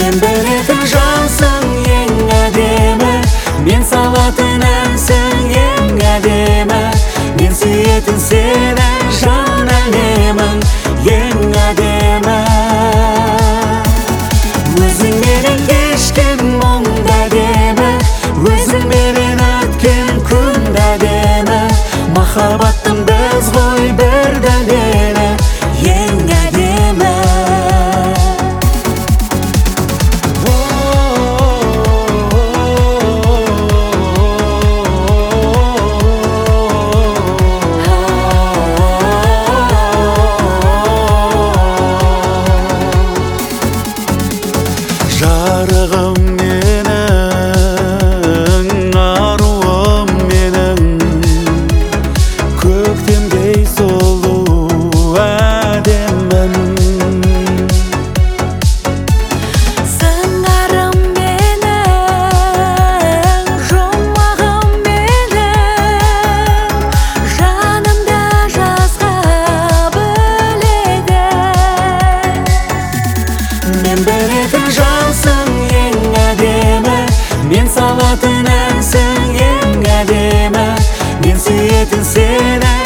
Мен беретін жансың ең әдемі, мен салатын әнсің ең әдемі, мен сүйетін сені жан әлемің ең әдемі. Өзіңменен кешкен мұңда әдемі, өзіңменен өткен күн әдемі, махаббаттың біз ғой бір дәлелі ең әдемі. Жарығым менің, аруым менің, көктемдей сұлу әдемім. Сыңарым менің, жұмағым менің, жанымда жазға бөледі. Мен беретін жансың ең әдемі, мен салатын әнсің ең әдемі, мен сүйетін сені